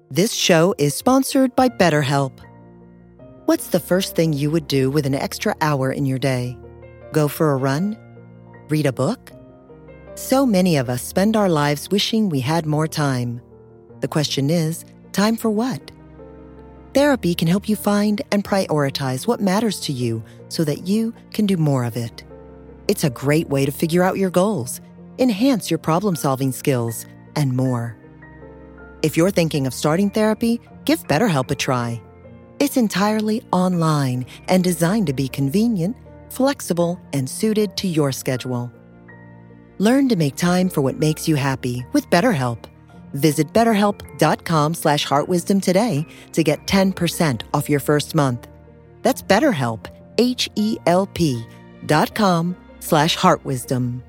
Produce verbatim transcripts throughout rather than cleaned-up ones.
This show is sponsored by BetterHelp. What's the first thing you would do with an extra hour in your day? Go for a run? Read a book? So many of us spend our lives wishing we had more time. The question is, time for what? Therapy can help you find and prioritize what matters to you so that you can do more of it. It's a great way to figure out your goals, enhance your problem-solving skills, and more. If you're thinking of starting therapy, give BetterHelp a try. It's entirely online and designed to be convenient, flexible, and suited to your schedule. Learn to make time for what makes you happy with BetterHelp. Visit betterhelp.com slash heartwisdom today to get ten percent off your first month. That's BetterHelp, H-E-L-P dot com slash heartwisdom.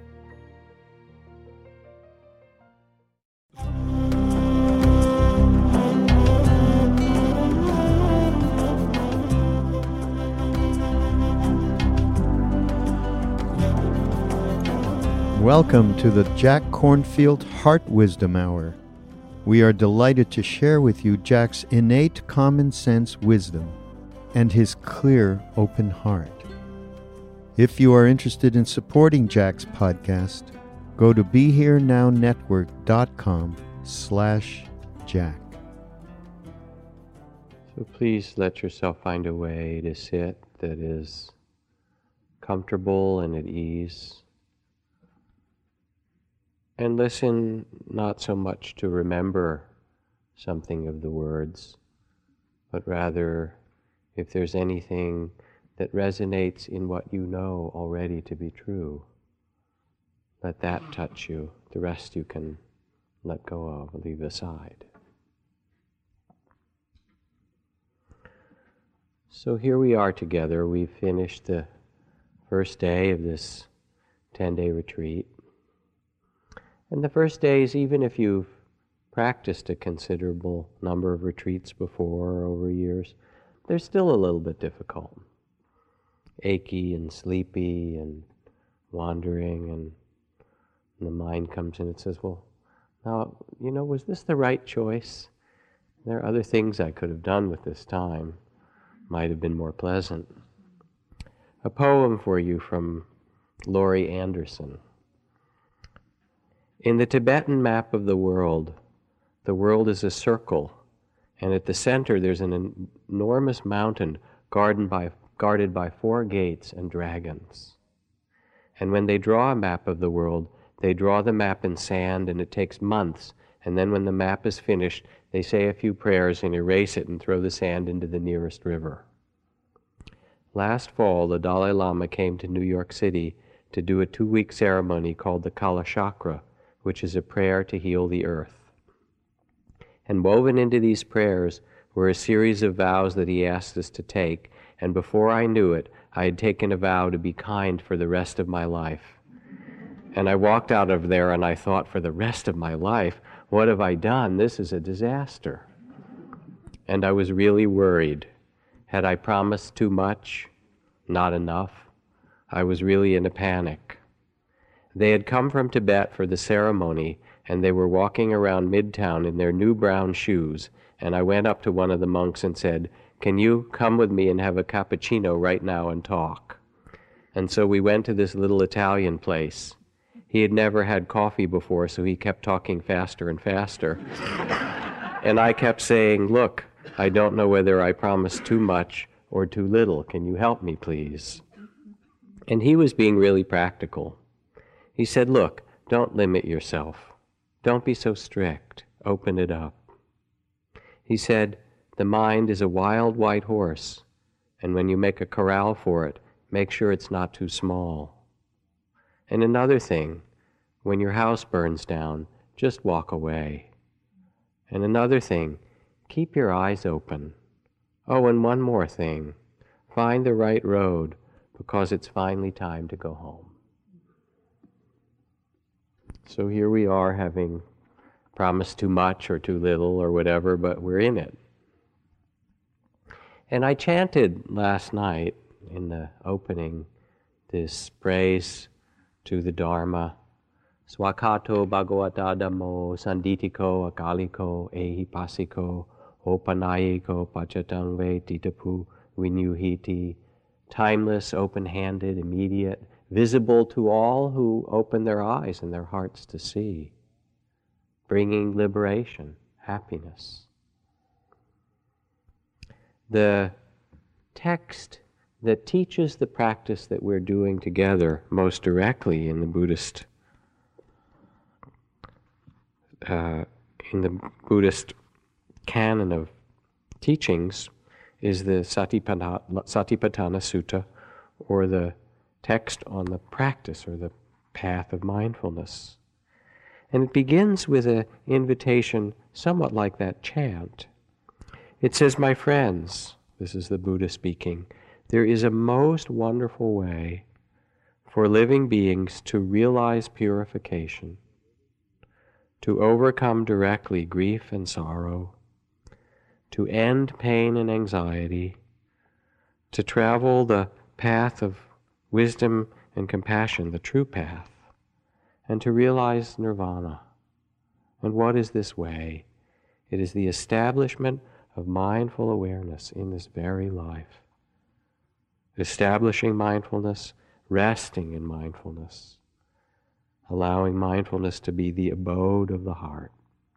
Welcome to the Jack Kornfield Heart Wisdom Hour. We are delighted to share with you Jack's innate common sense wisdom and his clear, open heart. If you are interested in supporting Jack's podcast, go to BeHereNowNetwork.com slash Jack. So please let yourself find a way to sit that is comfortable and at ease. And listen not so much to remember something of the words, but rather if there's anything that resonates in what you know already to be true, let that touch you. The rest you can let go of, leave aside. So here we are together. We've finished the first day of this ten-day retreat. And the first days, even if you've practiced a considerable number of retreats before over years, they're still a little bit difficult. Achy and sleepy and wandering, and, and the mind comes in and says, well, now, you know, was this the right choice? There are other things I could have done with this time. Might have been more pleasant. A poem for you from Laurie Anderson. In the Tibetan map of the world, the world is a circle, and at the center there's an en- enormous mountain guarded by, guarded by four gates and dragons. And when they draw a map of the world, they draw the map in sand, and it takes months, and then when the map is finished, they say a few prayers and erase it and throw the sand into the nearest river. Last fall, the Dalai Lama came to New York City to do a two-week ceremony called the Kala Chakra, which is a prayer to heal the earth. And woven into these prayers were a series of vows that he asked us to take, and before I knew it, I had taken a vow to be kind for the rest of my life. And I walked out of there and I thought, for the rest of my life, what have I done? This is a disaster. And I was really worried. Had I promised too much? Not enough? I was really in a panic. They had come from Tibet for the ceremony, and they were walking around Midtown in their new brown shoes, and I went up to one of the monks and said, can you come with me and have a cappuccino right now and talk? And so we went to this little Italian place. He had never had coffee before, so he kept talking faster and faster. And I kept saying, look, I don't know whether I promised too much or too little. Can you help me, please? And he was being really practical. He said, look, don't limit yourself. Don't be so strict. Open it up. He said, the mind is a wild white horse, and when you make a corral for it, make sure it's not too small. And another thing, when your house burns down, just walk away. And another thing, keep your eyes open. Oh, and one more thing, find the right road, because it's finally time to go home. So here we are, having promised too much or too little or whatever, but we're in it. And I chanted last night in the opening this praise to the Dharma, Swakato Bhagavata Dhammo Sanditiko Akaliko Ehipasiko Opanayiko Pachatangve Titapu Vinyuhiti. Timeless, open-handed, immediate, visible to all who open their eyes and their hearts to see, bringing liberation, happiness. The text that teaches the practice that we're doing together most directly in the Buddhist uh, in the Buddhist canon of teachings is the Satipatthana, Satipatthana Sutta, or the text on the practice or the path of mindfulness. And it begins with an invitation somewhat like that chant. It says, "My friends," this is the Buddha speaking, "there is a most wonderful way for living beings to realize purification, to overcome directly grief and sorrow, to end pain and anxiety, to travel the path of wisdom and compassion, the true path, and to realize nirvana." And what is this way? It is the establishment of mindful awareness in this very life. Establishing mindfulness, resting in mindfulness, allowing mindfulness to be the abode of the heart.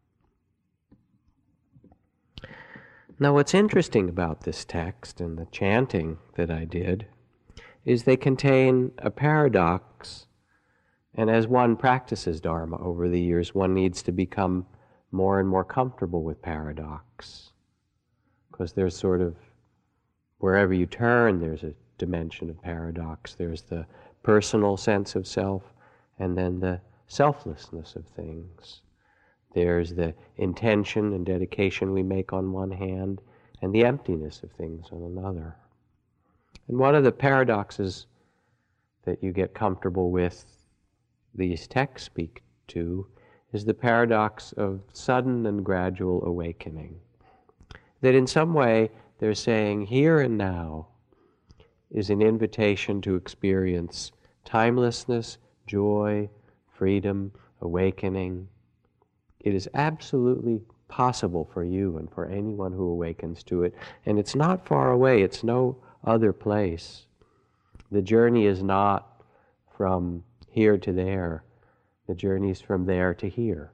Now, what's interesting about this text and the chanting that I did is they contain a paradox, and as one practices Dharma over the years, one needs to become more and more comfortable with paradox, because there's sort of, wherever you turn, there's a dimension of paradox. There's the personal sense of self, and then the selflessness of things. There's the intention and dedication we make on one hand, and the emptiness of things on another. And one of the paradoxes that you get comfortable with, these texts speak to, is the paradox of sudden and gradual awakening. That in some way they're saying here and now is an invitation to experience timelessness, joy, freedom, awakening. It is absolutely possible for you and for anyone who awakens to it, and it's not far away, it's no other place. The journey is not from here to there, the journey is from there to here.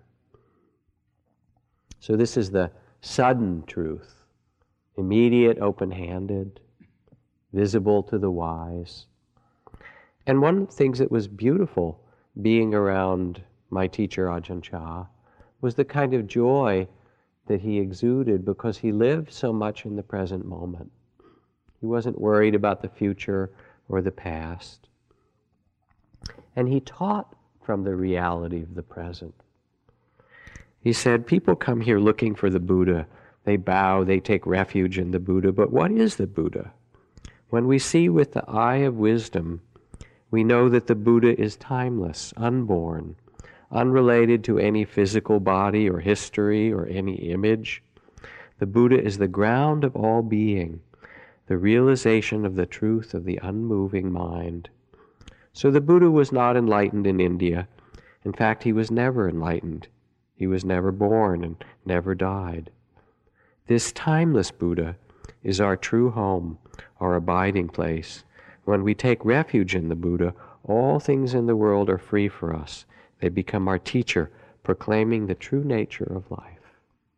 So this is the sudden truth, immediate, open-handed, visible to the wise. And one of the things that was beautiful being around my teacher Ajahn Chah was the kind of joy that he exuded, because he lived so much in the present moment. He wasn't worried about the future or the past. And he taught from the reality of the present. He said, people come here looking for the Buddha. They bow, they take refuge in the Buddha. But what is the Buddha? When we see with the eye of wisdom, we know that the Buddha is timeless, unborn, unrelated to any physical body or history or any image. The Buddha is the ground of all being, the realization of the truth of the unmoving mind. So the Buddha was not enlightened in India. In fact, he was never enlightened. He was never born and never died. This timeless Buddha is our true home, our abiding place. When we take refuge in the Buddha, all things in the world are free for us. They become our teacher, proclaiming the true nature of life.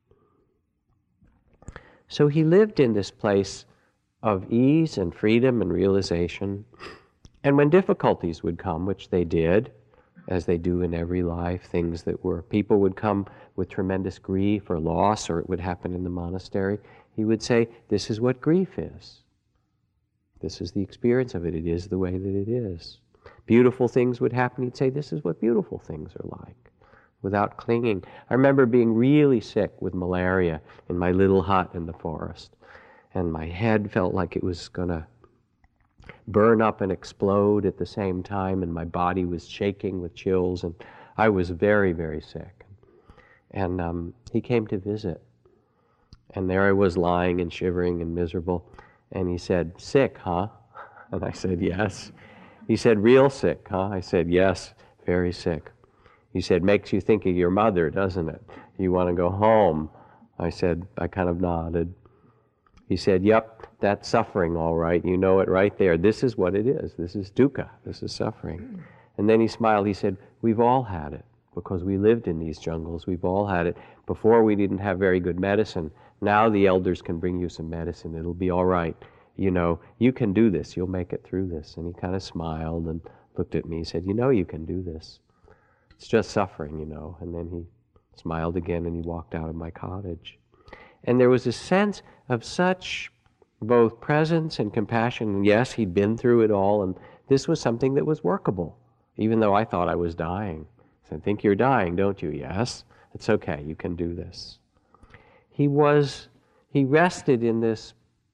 So he lived in this place of ease and freedom and realization. And when difficulties would come, which they did, as they do in every life, things that were, people would come with tremendous grief or loss, or it would happen in the monastery, he would say, this is what grief is. This is the experience of it. It is the way that it is. Beautiful things would happen. He'd say, this is what beautiful things are like, without clinging. I remember being really sick with malaria in my little hut in the forest, and my head felt like it was going to burn up and explode at the same time, and my body was shaking with chills, and I was very, very sick. And um, he came to visit, and there I was lying and shivering and miserable, and he said, sick, huh? And I said, yes. He said, real sick, huh? I said, yes, very sick. He said, makes you think of your mother, doesn't it? You want to go home. I said, I kind of nodded. He said, yep, that's suffering, all right. You know it right there. This is what it is. This is dukkha. This is suffering. And then he smiled. He said, we've all had it because we lived in these jungles. We've all had it. Before we didn't have very good medicine. Now the elders can bring you some medicine. It'll be all right. You know, you can do this. You'll make it through this. And he kind of smiled and looked at me. He said, you know you can do this. It's just suffering, you know. And then he smiled again and he walked out of my cottage. And there was a sense of such both presence and compassion. And yes, he'd been through it all, and this was something that was workable, even though I thought I was dying. I said, think you're dying, don't you? Yes. It's okay, you can do this. He was, he rested in this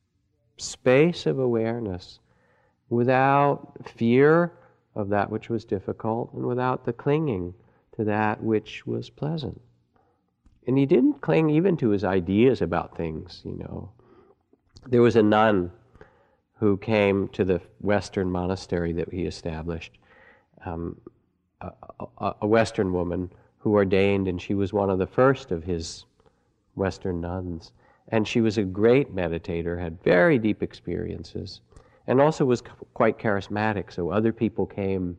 space of awareness without fear of that which was difficult and without the clinging to that which was pleasant. And he didn't cling even to his ideas about things, you know. There was a nun who came to the Western monastery that he established, um, a, a, a Western woman who ordained, and she was one of the first of his Western nuns. And she was a great meditator, had very deep experiences, and also was c- quite charismatic, so other people came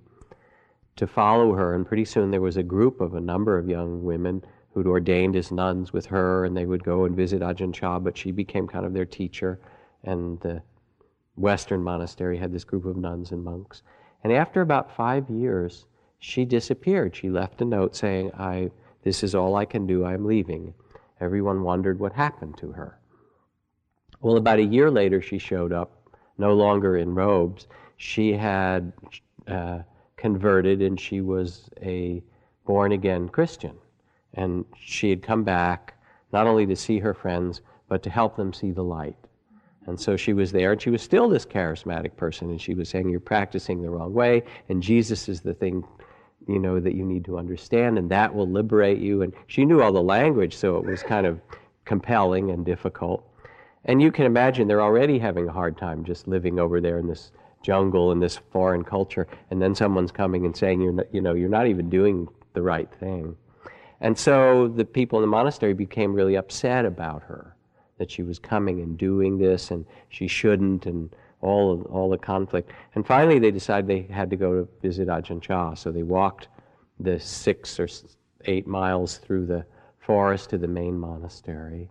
to follow her, and pretty soon there was a group of a number of young women who'd ordained as nuns with her, and they would go and visit Ajahn Chah, but she became kind of their teacher, and the Western monastery had this group of nuns and monks. And after about five years, she disappeared. She left a note saying, "I, this is all I can do, I'm leaving." Everyone wondered what happened to her. Well, about a year later, she showed up, no longer in robes. She had uh, converted, and she was a born-again Christian. And she had come back, not only to see her friends, but to help them see the light. And so she was there, and she was still this charismatic person, and she was saying, you're practicing the wrong way, and Jesus is the thing, you know, that you need to understand, and that will liberate you. And she knew all the language, so it was kind of compelling and difficult. And you can imagine they're already having a hard time just living over there in this jungle, in this foreign culture, and then someone's coming and saying, you're not, you know, you're not even doing the right thing. And so the people in the monastery became really upset about her, that she was coming and doing this, and she shouldn't, and all of, all the conflict. And finally they decided they had to go to visit Ajahn Chah, so they walked the six or eight miles through the forest to the main monastery,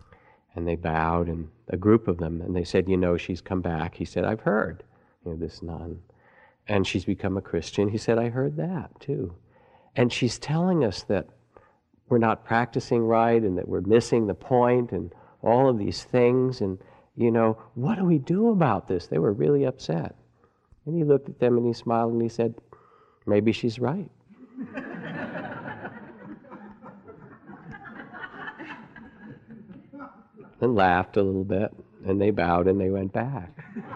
and they bowed, and a group of them, and they said, you know, she's come back. He said, I've heard, you know, this nun, and she's become a Christian. He said, I heard that too. And she's telling us that we're not practicing right, and that we're missing the point, and all of these things, and, you know, what do we do about this? They were really upset. And he looked at them and he smiled and he said, maybe she's right. And laughed a little bit, and they bowed and they went back.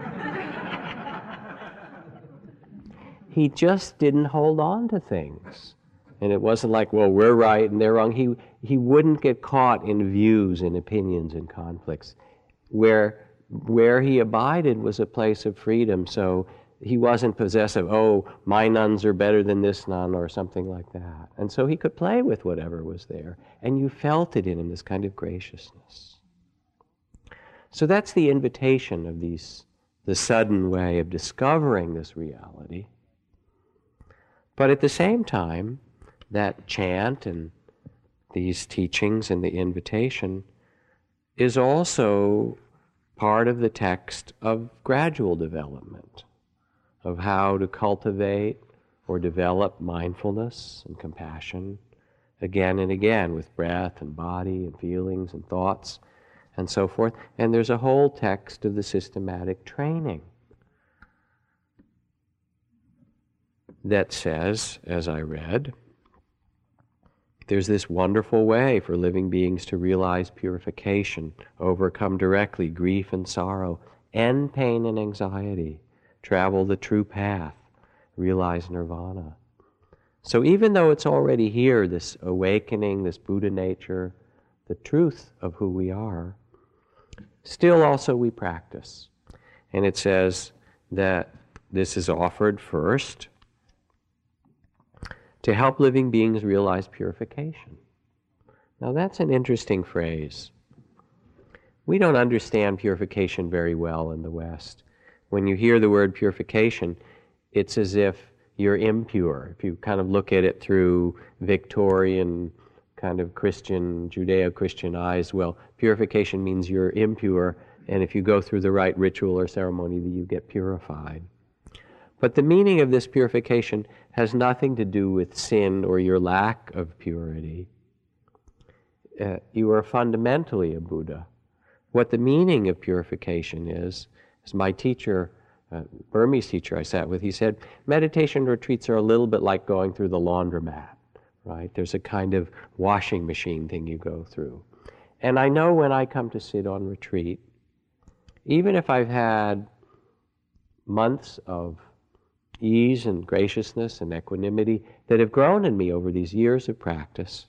He just didn't hold on to things. And it wasn't like, well, we're right and they're wrong. He he wouldn't get caught in views and opinions and conflicts. Where where he abided was a place of freedom, so he wasn't possessive, oh, my nuns are better than this nun or something like that. And so he could play with whatever was there, and you felt it in him, this kind of graciousness. So that's the invitation of these, the sudden way of discovering this reality. But at the same time, that chant and these teachings and the invitation is also part of the text of gradual development, of how to cultivate or develop mindfulness and compassion again and again with breath and body and feelings and thoughts and so forth. And there's a whole text of the systematic training that says, as I read, there's this wonderful way for living beings to realize purification, overcome directly grief and sorrow, end pain and anxiety, travel the true path, realize nirvana. So even though it's already here, this awakening, this Buddha nature, the truth of who we are, still also we practice. And it says that this is offered first to help living beings realize purification. Now that's an interesting phrase. We don't understand purification very well in the West. When you hear the word purification, it's as if you're impure. If you kind of look at it through Victorian kind of Christian, Judeo-Christian eyes, well, purification means you're impure, and if you go through the right ritual or ceremony, you get purified. But the meaning of this purification has nothing to do with sin or your lack of purity. Uh, you are fundamentally a Buddha. What the meaning of purification is, as my teacher, uh, Burmese teacher I sat with, he said, meditation retreats are a little bit like going through the laundromat, right? There's a kind of washing machine thing you go through. And I know when I come to sit on retreat, even if I've had months of ease and graciousness and equanimity that have grown in me over these years of practice,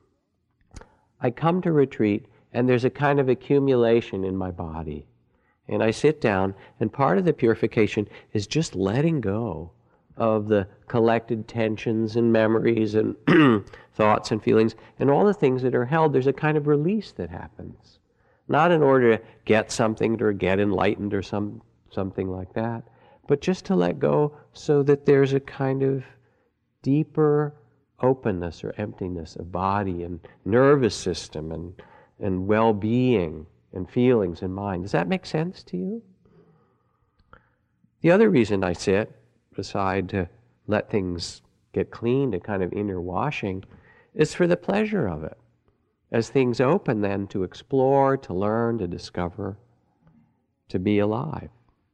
I come to retreat and there's a kind of accumulation in my body. And I sit down, and part of the purification is just letting go of the collected tensions and memories and thoughts and feelings and all the things that are held. There's a kind of release that happens. Not in order to get something or get enlightened or some something like that, but just to let go so that there's a kind of deeper openness or emptiness of body and nervous system and, and well-being and feelings and mind. Does that make sense to you? The other reason I sit, beside to let things get cleaned, a kind of inner washing, is for the pleasure of it. As things open then to explore, to learn, to discover, to be alive.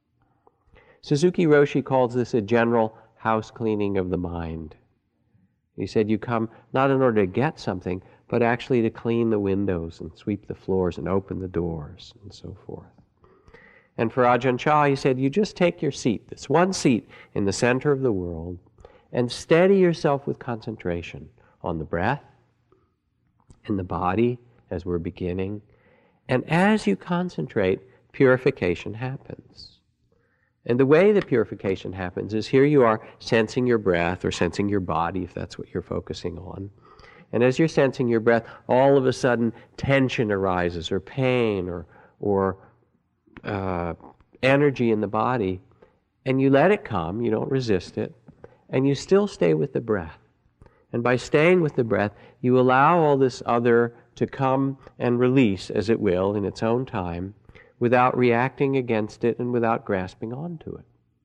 Suzuki Roshi calls this a general house cleaning of the mind. He said you come not in order to get something, but actually to clean the windows and sweep the floors and open the doors and so forth. And for Ajahn Chah, he said, you just take your seat, this one seat in the center of the world, and steady yourself with concentration on the breath, in the body as we're beginning. And as you concentrate, purification happens. And the way the purification happens is here you are sensing your breath or sensing your body, if that's what you're focusing on. And as you're sensing your breath, all of a sudden tension arises, or pain, or, or uh, energy in the body, and you let it come, you don't resist it, and you still stay with the breath. And by staying with the breath, you allow all this other to come and release, as it will, in its own time, without reacting against it and without grasping onto it.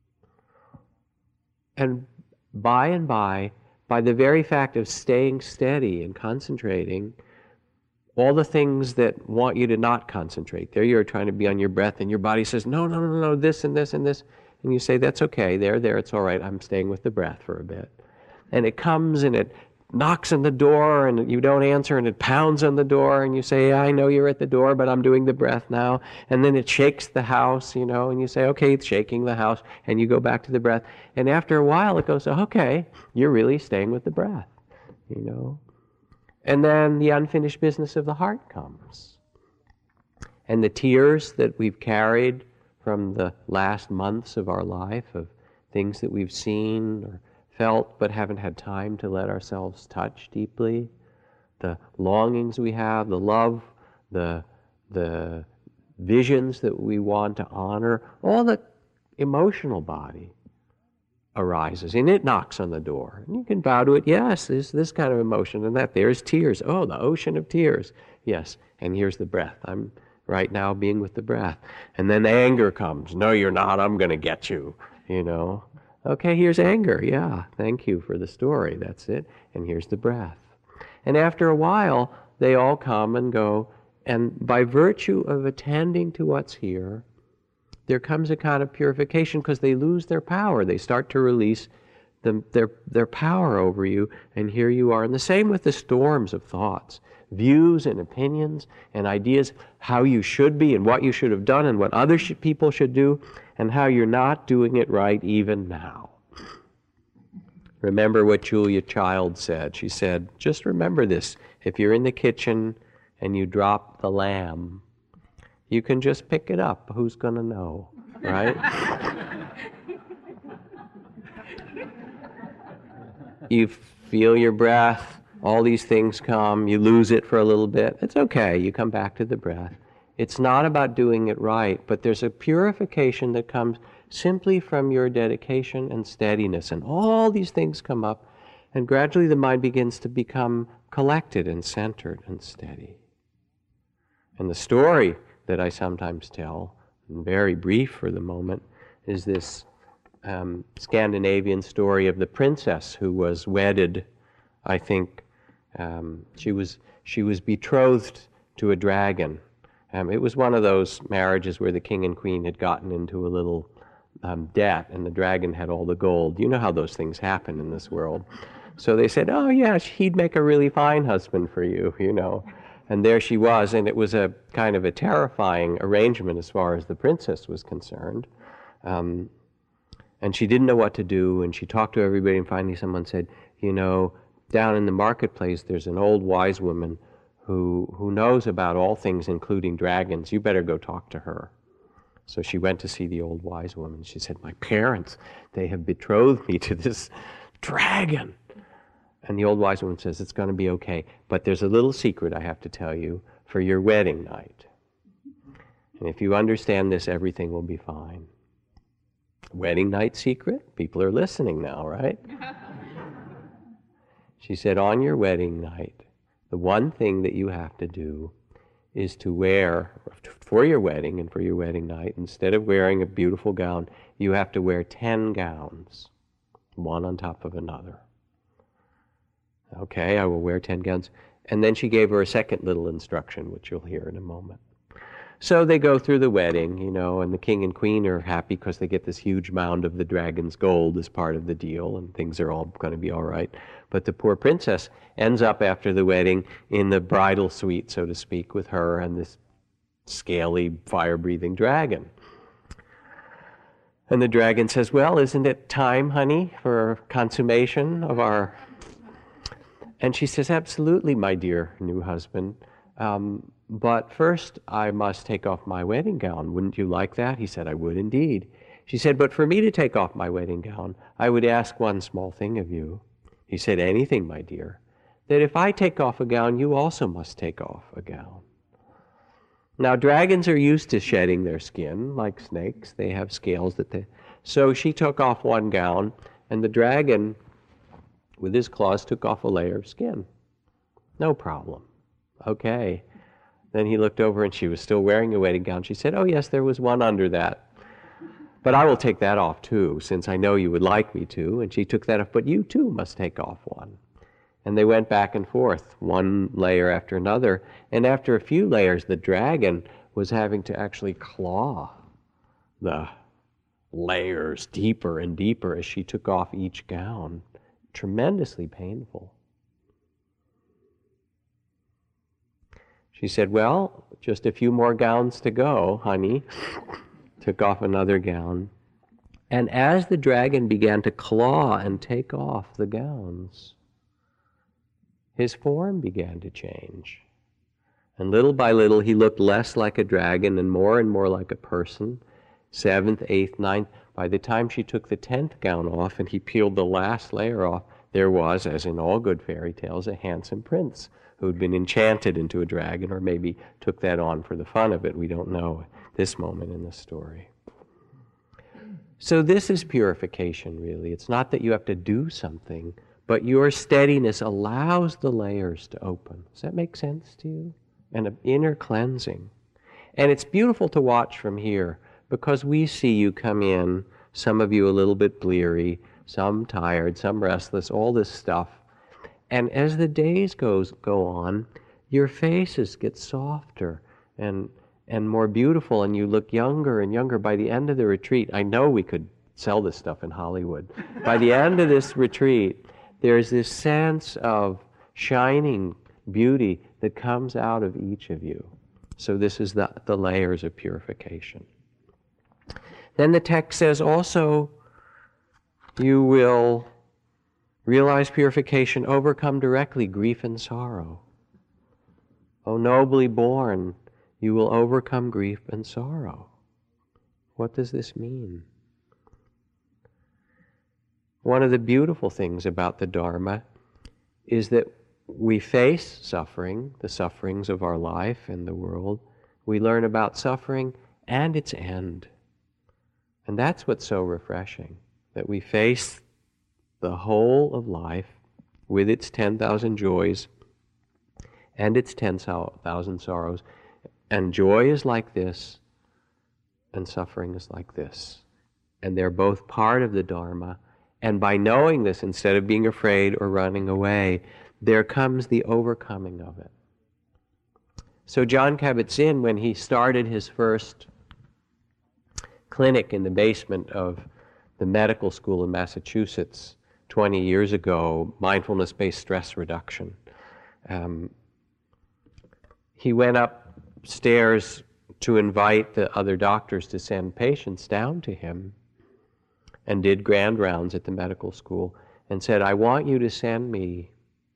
And by and by, by the very fact of staying steady and concentrating, all the things that want you to not concentrate, there you're trying to be on your breath, and your body says, no, no, no, no, this and this and this. And you say, that's okay, there, there, it's all right, I'm staying with the breath for a bit. And it comes and it knocks on the door, and you don't answer, and it pounds on the door, and you say, yeah, I know you're at the door, but I'm doing the breath now. And then it shakes the house, you know, and you say, okay, it's shaking the house, and you go back to the breath. And after a while it goes, okay, you're really staying with the breath, you know. And then the unfinished business of the heart comes. And the tears that we've carried from the last months of our life, of things that we've seen or felt but haven't had time to let ourselves touch deeply, the longings we have, the love, the, the visions that we want to honor, all the emotional body arises, and it knocks on the door. And you can bow to it, yes, there's this kind of emotion and that. There's tears, oh, the ocean of tears. Yes, and here's the breath. I'm right now being with the breath. And then anger comes. No, you're not, I'm going to get you, you know. Okay, here's anger. Yeah, thank you for the story. That's it. And here's the breath. And after a while, they all come and go. And by virtue of attending to what's here, there comes a kind of purification because they lose their power. They start to release them, their, their power over you. And here you are. And the same with the storms of thoughts, views and opinions and ideas, how you should be and what you should have done and what other sh- people should do, and how you're not doing it right even now. Remember what Julia Child said. She said, just remember this. If you're in the kitchen and you drop the lamb, you can just pick it up. Who's going to know, right? You feel your breath, all these things come, you lose it for a little bit. It's okay, you come back to the breath. It's not about doing it right, but there's a purification that comes simply from your dedication and steadiness. And all these things come up, and gradually the mind begins to become collected and centered and steady. And the story that I sometimes tell, very brief for the moment, is this um, Scandinavian story of the princess who was wedded. I think um, she was she was betrothed to a dragon. Um, it was one of those marriages where the king and queen had gotten into a little um, debt, and the dragon had all the gold. You know how those things happen in this world. So they said, oh yeah, he'd make a really fine husband for you, you know. And there she was, and it was a kind of a terrifying arrangement as far as the princess was concerned. Um, and she didn't know what to do, and she talked to everybody, and finally someone said, you know, down in the marketplace there's an old wise woman who who knows about all things, including dragons. You better go talk to her. So she went to see the old wise woman. She said, my parents, they have betrothed me to this dragon. And the old wise woman says, it's going to be okay, but there's a little secret I have to tell you for your wedding night. And if you understand this, everything will be fine. Wedding night secret? People are listening now, right? She said, on your wedding night, the one thing that you have to do is to wear, for your wedding and for your wedding night, instead of wearing a beautiful gown, you have to wear ten gowns, one on top of another. Okay, I will wear ten gowns. And then she gave her a second little instruction, which you'll hear in a moment. So they go through the wedding, you know, and the king and queen are happy because they get this huge mound of the dragon's gold as part of the deal, and things are all going to be all right. But the poor princess ends up after the wedding in the bridal suite, so to speak, with her and this scaly, fire-breathing dragon. And the dragon says, well, isn't it time, honey, for consummation of our... And she says, absolutely, my dear new husband. Um, but first I must take off my wedding gown. Wouldn't you like that? He said, I would indeed. She said, but for me to take off my wedding gown, I would ask one small thing of you. He said, anything, my dear. That if I take off a gown, you also must take off a gown. Now, dragons are used to shedding their skin, like snakes. They have scales that they... So she took off one gown, and the dragon, with his claws, took off a layer of skin. No problem. Okay. Then he looked over, and she was still wearing a wedding gown. She said, oh, yes, there was one under that. But I will take that off, too, since I know you would like me to. And she took that off, but you, too, must take off one. And they went back and forth, one layer after another. And after a few layers, the dragon was having to actually claw the layers deeper and deeper as she took off each gown. Tremendously painful. She said, well, just a few more gowns to go, honey. Took off another gown. And as the dragon began to claw and take off the gowns, his form began to change. And little by little, he looked less like a dragon and more and more like a person. Seventh, eighth, ninth. By the time she took the tenth gown off and he peeled the last layer off, there was, as in all good fairy tales, a handsome prince who'd been enchanted into a dragon, or maybe took that on for the fun of it. We don't know at this moment in the story. So this is purification, really. It's not that you have to do something, but your steadiness allows the layers to open. Does that make sense to you? And an inner cleansing. And it's beautiful to watch from here, because we see you come in, some of you a little bit bleary, some tired, some restless, all this stuff. And as the days goes go on, your faces get softer and and more beautiful, and you look younger and younger. By the end of the retreat, I know we could sell this stuff in Hollywood. By the end of this retreat, there's this sense of shining beauty that comes out of each of you. So this is the, the layers of purification. Then the text says also, you will realize purification, overcome directly grief and sorrow. O nobly born, you will overcome grief and sorrow. What does this mean? One of the beautiful things about the Dharma is that we face suffering, the sufferings of our life and the world. We learn about suffering and its end. And that's what's so refreshing, that we face the whole of life with its ten thousand joys and its ten thousand sorrows. And joy is like this, and suffering is like this. And they're both part of the Dharma. And by knowing this, instead of being afraid or running away, there comes the overcoming of it. So Jon Kabat-Zinn, when he started his first clinic in the basement of the medical school in Massachusetts twenty years ago, mindfulness-based stress reduction, um, he went upstairs to invite the other doctors to send patients down to him, and did grand rounds at the medical school, and said, I want you to send me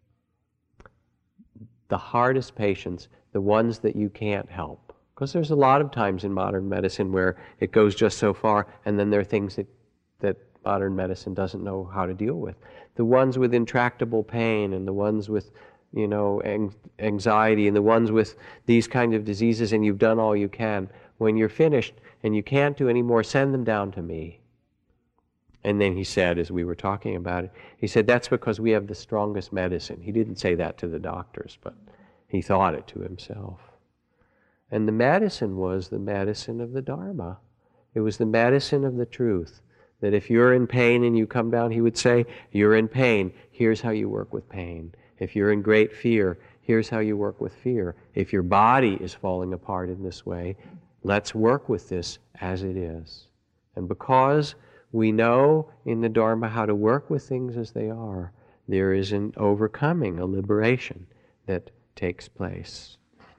the hardest patients, the ones that you can't help. Because there's a lot of times in modern medicine where it goes just so far, and then there are things that, that modern medicine doesn't know how to deal with. The ones with intractable pain, and the ones with, you know, anxiety, and the ones with these kind of diseases, and you've done all you can. When you're finished and you can't do any more, send them down to me. And then he said, as we were talking about it, he said, that's because we have the strongest medicine. He didn't say that to the doctors, but he thought it to himself. And the medicine was the medicine of the Dharma. It was the medicine of the truth. That if you're in pain and you come down, he would say, you're in pain, here's how you work with pain. If you're in great fear, here's how you work with fear. If your body is falling apart in this way, let's work with this as it is. And because we know in the Dharma how to work with things as they are, there is an overcoming, a liberation that takes place.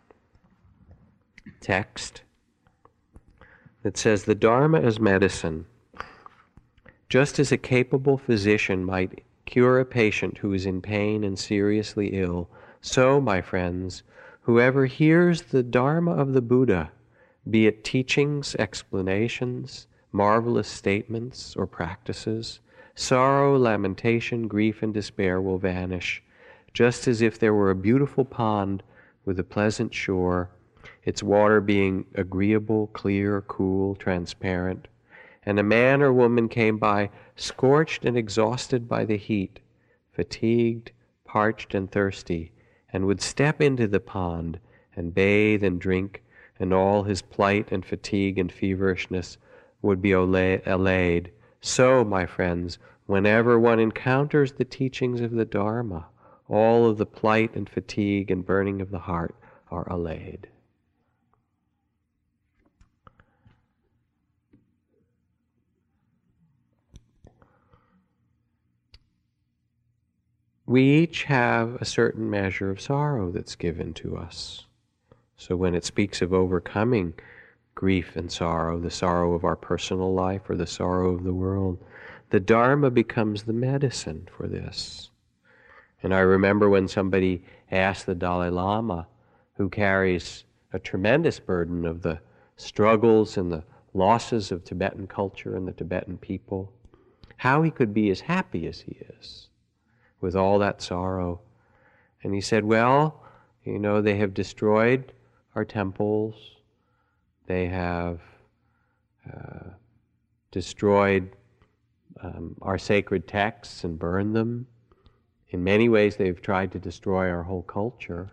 Text that says, the Dharma is medicine. Just as a capable physician might cure a patient who is in pain and seriously ill, so, my friends, whoever hears the Dharma of the Buddha, be it teachings, explanations, marvelous statements, or practices, sorrow, lamentation, grief, and despair will vanish, just as if there were a beautiful pond with a pleasant shore, its water being agreeable, clear, cool, transparent, and a man or woman came by, scorched and exhausted by the heat, fatigued, parched, and thirsty, and would step into the pond and bathe and drink, and all his plight and fatigue and feverishness would be allayed. So, my friends, whenever one encounters the teachings of the Dharma, all of the plight and fatigue and burning of the heart are allayed. We each have a certain measure of sorrow that's given to us. So when it speaks of overcoming grief and sorrow, the sorrow of our personal life or the sorrow of the world, the Dharma becomes the medicine for this. And I remember when somebody asked the Dalai Lama, who carries a tremendous burden of the struggles and the losses of Tibetan culture and the Tibetan people, how he could be as happy as he is with all that sorrow. And he said, well, you know, they have destroyed our temples, they have uh, destroyed um, our sacred texts and burned them. In many ways, they've tried to destroy our whole culture.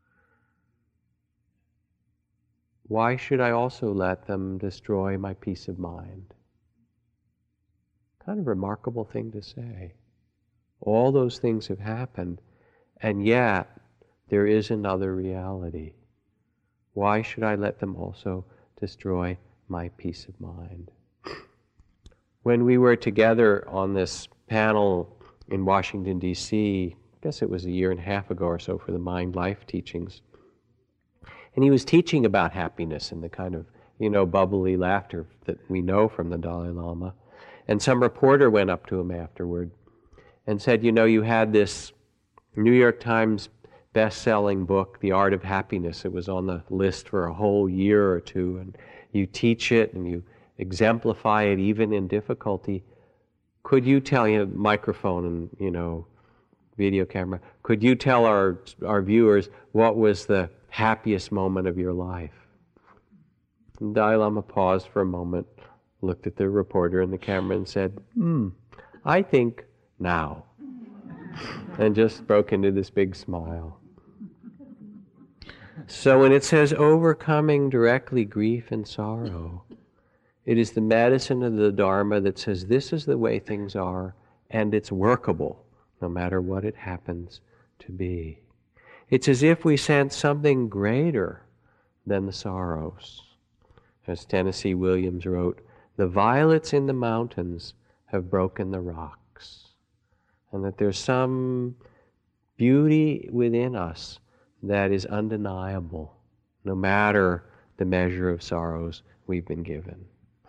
Why should I also let them destroy my peace of mind? Kind of remarkable thing to say. All those things have happened, and yet there is another reality. Why should I let them also destroy my peace of mind? When we were together on this panel in Washington, D C, I guess it was a year and a half ago or so for the Mind Life teachings, and he was teaching about happiness and the kind of, you know, bubbly laughter that we know from the Dalai Lama, and some reporter went up to him afterward and said, you know, you had this New York Times best-selling book, The Art of Happiness. It was on the list for a whole year or two, and you teach it and you exemplify it even in difficulty. Could you tell, you know, microphone and, you know, video camera, could you tell our, our viewers what was the happiest moment of your life? And Dalai Lama paused for a moment, looked at the reporter and the camera and said, hmm, I think now. And just broke into this big smile. So when it says overcoming directly grief and sorrow, it is the medicine of the Dharma that says this is the way things are, and it's workable, no matter what it happens to be. It's as if we sense something greater than the sorrows. As Tennessee Williams wrote, the violets in the mountains have broken the rocks, and that there's some beauty within us that is undeniable, no matter the measure of sorrows we've been given.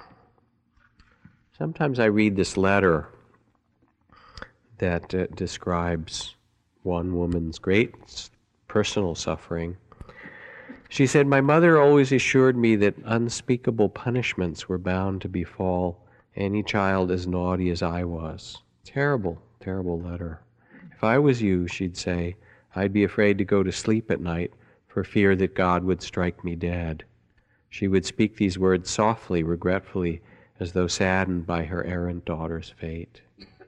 Sometimes I read this letter that uh, describes one woman's great personal suffering. She said, my mother always assured me that unspeakable punishments were bound to befall any child as naughty as I was. Terrible, terrible letter. If I was you, she'd say, I'd be afraid to go to sleep at night for fear that God would strike me dead. She would speak these words softly, regretfully, as though saddened by her errant daughter's fate.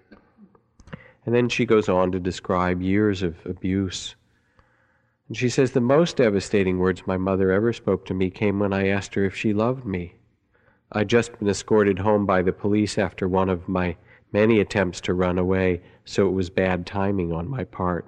And then she goes on to describe years of abuse. And she says, the most devastating words my mother ever spoke to me came when I asked her if she loved me. I'd just been escorted home by the police after one of my many attempts to run away, so it was bad timing on my part.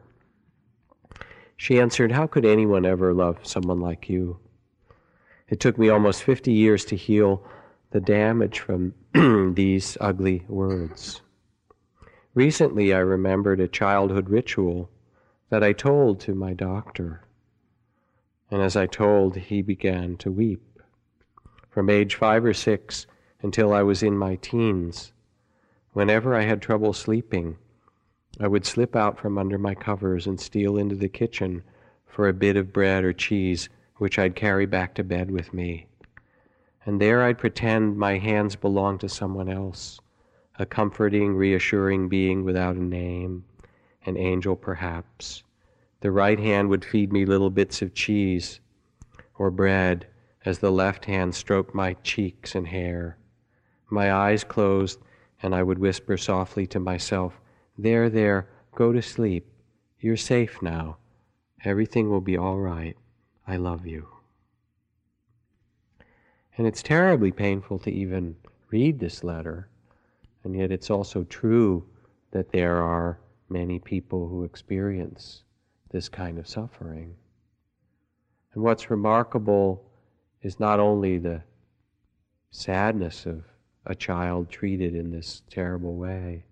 She answered, how could anyone ever love someone like you? It took me almost fifty years to heal the damage from these ugly words. Recently, I remembered a childhood ritual that I told to my doctor. And as I told, he began to weep. From age five or six until I was in my teens, whenever I had trouble sleeping, I would slip out from under my covers and steal into the kitchen for a bit of bread or cheese, which I'd carry back to bed with me. And there I'd pretend my hands belonged to someone else, a comforting, reassuring being without a name, an angel perhaps. The right hand would feed me little bits of cheese or bread as the left hand stroked my cheeks and hair. My eyes closed, and I would whisper softly to myself, there, there, go to sleep. You're safe now. Everything will be all right. I love you. And it's terribly painful to even read this letter, and yet it's also true that there are many people who experience this kind of suffering. And what's remarkable is not only the sadness of a child treated in this terrible way,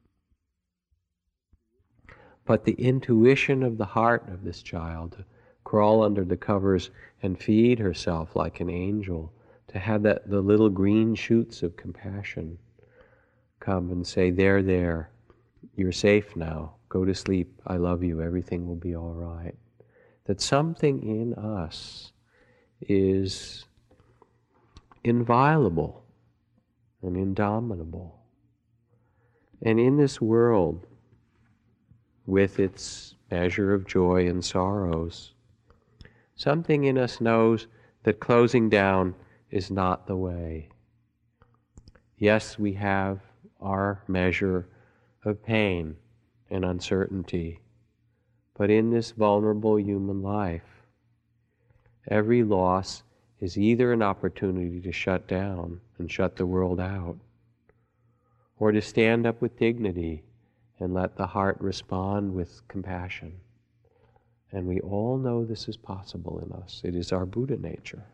but the intuition of the heart of this child to crawl under the covers and feed herself like an angel, to have that the little green shoots of compassion come and say, there, there, you're safe now, go to sleep, I love you, everything will be all right. That something in us is inviolable and indomitable. And in this world, with its measure of joy and sorrows, something in us knows that closing down is not the way. Yes, we have our measure of pain and uncertainty, but in this vulnerable human life, every loss is either an opportunity to shut down and shut the world out, or to stand up with dignity and let the heart respond with compassion. And we all know this is possible in us. It is our Buddha nature.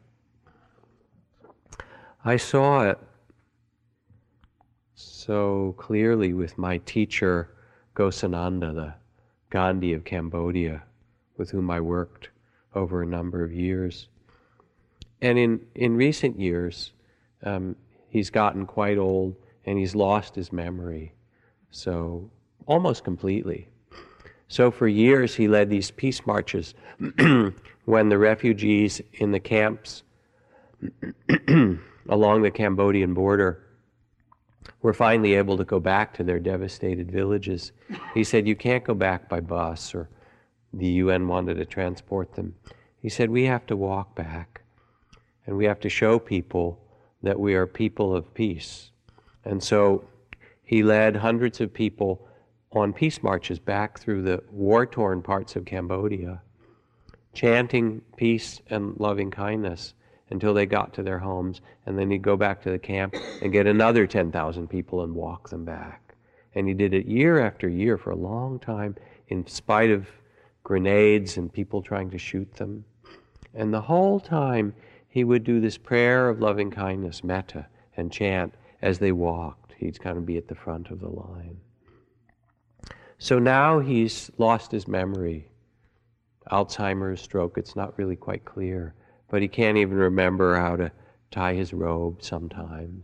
I saw it so clearly with my teacher, Ghosananda, the Gandhi of Cambodia, with whom I worked over a number of years. And in, in recent years, um, he's gotten quite old and he's lost his memory, so almost completely. So for years he led these peace marches when the refugees in the camps along the Cambodian border were finally able to go back to their devastated villages. He said, you can't go back by bus, or the U N wanted to transport them. He said, we have to walk back, and we have to show people that we are people of peace. And so he led hundreds of people on peace marches back through the war-torn parts of Cambodia, chanting peace and loving kindness until they got to their homes, and then he'd go back to the camp and get another ten thousand people and walk them back. And he did it year after year for a long time, in spite of grenades and people trying to shoot them. And the whole time he would do this prayer of loving kindness, metta, and chant as they walked. He'd kind of be at the front of the line. So now he's lost his memory. Alzheimer's, stroke, it's not really quite clear. But he can't even remember how to tie his robe sometimes.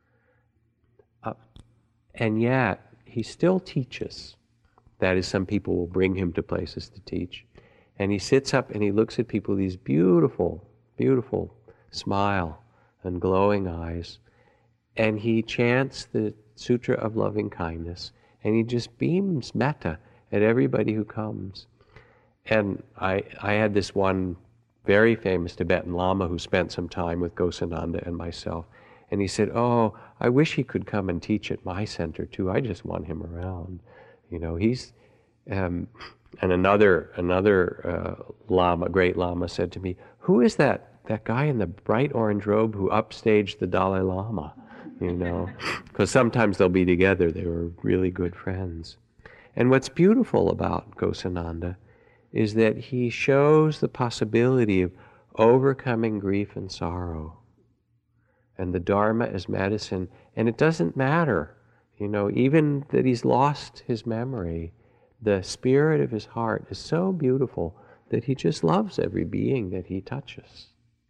Uh, and yet, he still teaches. That is, some people will bring him to places to teach. And he sits up and he looks at people with these beautiful, beautiful smile and glowing eyes. And he chants the Sutra of Loving Kindness. And he just beams metta at everybody who comes. And I, I had this one very famous Tibetan Lama who spent some time with Ghosananda and myself. And he said, oh, I wish he could come and teach at my center too. I just want him around. You know, he's, um, and another another uh, Lama, great Lama said to me, who is that, that guy in the bright orange robe who upstaged the Dalai Lama? You know, because sometimes they'll be together. They were really good friends. And what's beautiful about Ghosananda is that he shows the possibility of overcoming grief and sorrow, and the Dharma as medicine. And it doesn't matter, you know, even that he's lost his memory, the spirit of his heart is so beautiful that he just loves every being that he touches.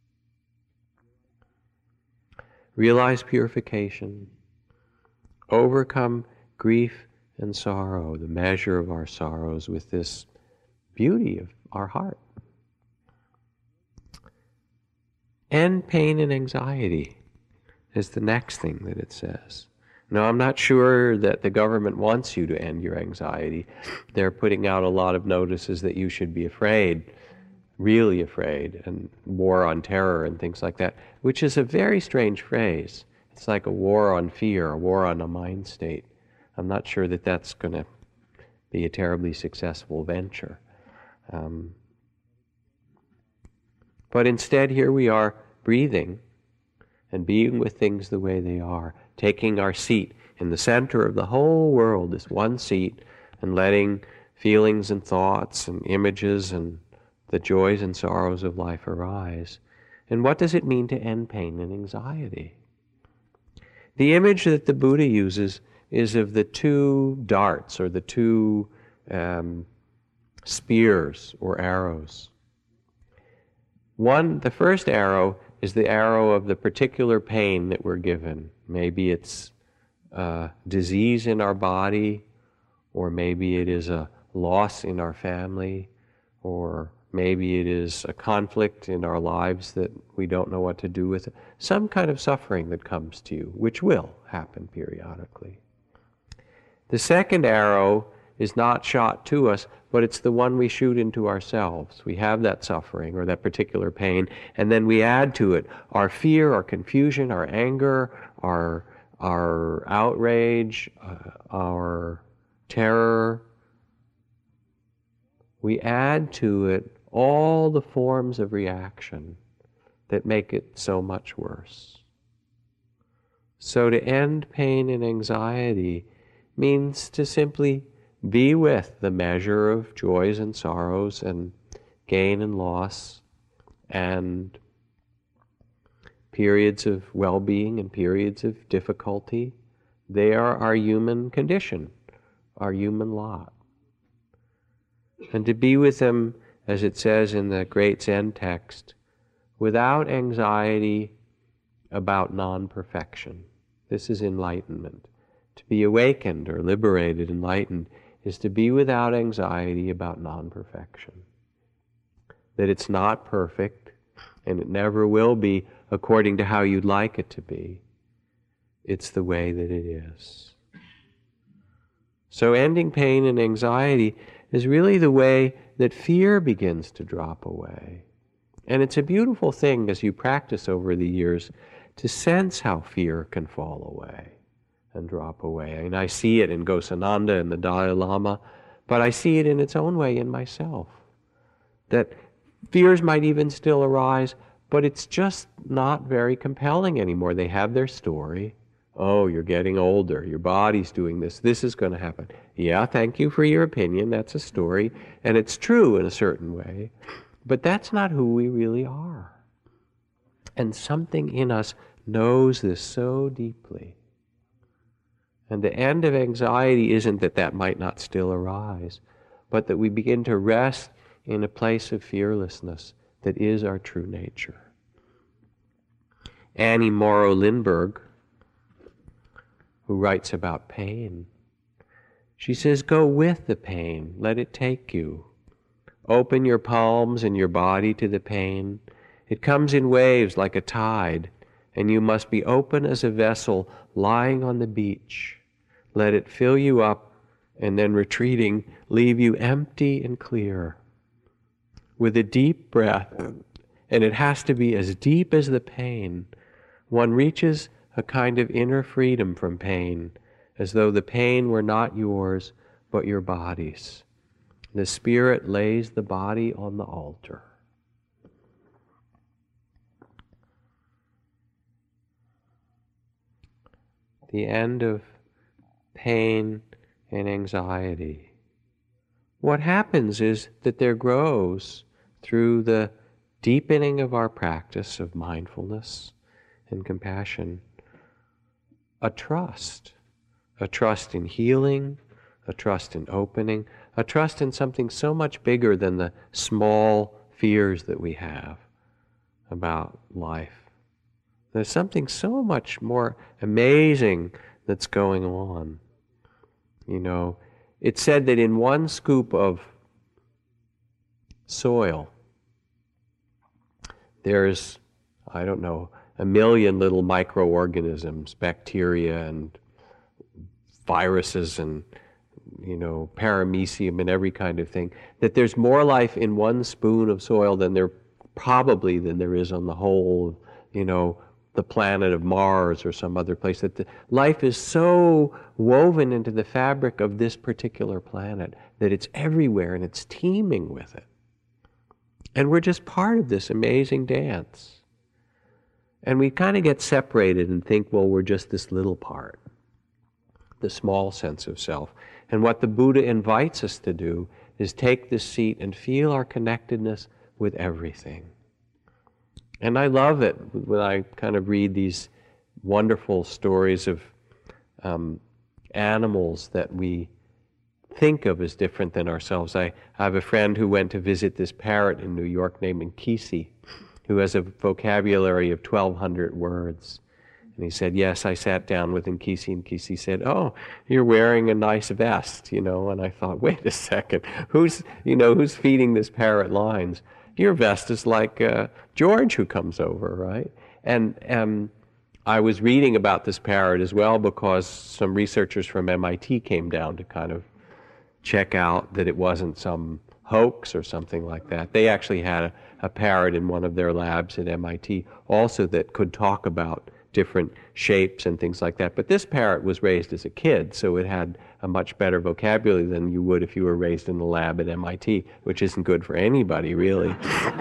Realize purification, overcome grief and sorrow, the measure of our sorrows, with this beauty of our heart. End pain and anxiety is the next thing that it says. Now, I'm not sure that the government wants you to end your anxiety. They're putting out a lot of notices that you should be afraid, really afraid, and war on terror and things like that, which is a very strange phrase. It's like a war on fear, a war on a mind state. I'm not sure that that's going to be a terribly successful venture. Um, but instead, here we are breathing and being with things the way they are, taking our seat in the center of the whole world, this one seat, and letting feelings and thoughts and images and the joys and sorrows of life arise. And what does it mean to end pain and anxiety? The image that the Buddha uses is of the two darts, or the two um, spears or arrows. One, the first arrow is the arrow of the particular pain that we're given. Maybe it's uh, disease in our body, or maybe it is a loss in our family, or maybe it is a conflict in our lives that we don't know what to do with. Some kind of suffering that comes to you, which will happen periodically. The second arrow is not shot to us, but it's the one we shoot into ourselves. We have that suffering or that particular pain, and then we add to it our fear, our confusion, our anger, our, our outrage, uh, our terror. We add to it all the forms of reaction that make it so much worse. So to end pain and anxiety means to simply be with the measure of joys and sorrows and gain and loss and periods of well-being and periods of difficulty. They are our human condition, our human lot. And to be with them, as it says in the great Zen text, without anxiety about non-perfection. This is enlightenment. To be awakened or liberated, enlightened, is to be without anxiety about non-perfection. That it's not perfect, and it never will be according to how you'd like it to be. It's the way that it is. So ending pain and anxiety is really the way that fear begins to drop away. And it's a beautiful thing as you practice over the years to sense how fear can fall away and drop away. I mean, I see it in Ghosananda and the Dalai Lama, but I see it in its own way in myself. That fears might even still arise, but it's just not very compelling anymore. They have their story. Oh, you're getting older. Your body's doing this. This is going to happen. Yeah, thank you for your opinion. That's a story. And it's true in a certain way. But that's not who we really are. And something in us knows this so deeply. And the end of anxiety isn't that that might not still arise, but that we begin to rest in a place of fearlessness that is our true nature. Annie Morrow Lindbergh, who writes about pain, she says, go with the pain, let it take you. Open your palms and your body to the pain. It comes in waves like a tide, and you must be open as a vessel lying on the beach. Let it fill you up, and then retreating, leave you empty and clear. With a deep breath, and it has to be as deep as the pain, one reaches a kind of inner freedom from pain, as though the pain were not yours, but your body's. The spirit lays the body on the altar. The end of pain and anxiety. What happens is that there grows, through the deepening of our practice of mindfulness and compassion, a trust. A trust in healing, a trust in opening, a trust in something so much bigger than the small fears that we have about life. There's something so much more amazing that's going on. You know, it's said that in one scoop of soil, there's, I don't know, a million little microorganisms, bacteria and viruses and, you know, paramecium and every kind of thing, that there's more life in one spoon of soil than there probably than there is on the whole, you know, the planet of Mars or some other place. That the, life is so woven into the fabric of this particular planet that it's everywhere and it's teeming with it. And we're just part of this amazing dance. And we kind of get separated and think, well, we're just this little part, the small sense of self. And what the Buddha invites us to do is take this seat and feel our connectedness with everything. And I love it when I kind of read these wonderful stories of um, animals that we think of as different than ourselves. I, I have a friend who went to visit this parrot in New York named Nkisi, who has a vocabulary of twelve hundred words. And he said, yes, I sat down with Nkisi, and Nkisi said, oh, you're wearing a nice vest, you know. And I thought, wait a second, who's, you know, who's feeding this parrot lines? Your vest is like uh, George who comes over, right? And um, I was reading about this parrot as well because some researchers from M I T came down to kind of check out that it wasn't some hoax or something like that. They actually had a, a parrot in one of their labs at M I T also that could talk about different shapes and things like that. But this parrot was raised as a kid, so it had a much better vocabulary than you would if you were raised in the lab at M I T, which isn't good for anybody, really.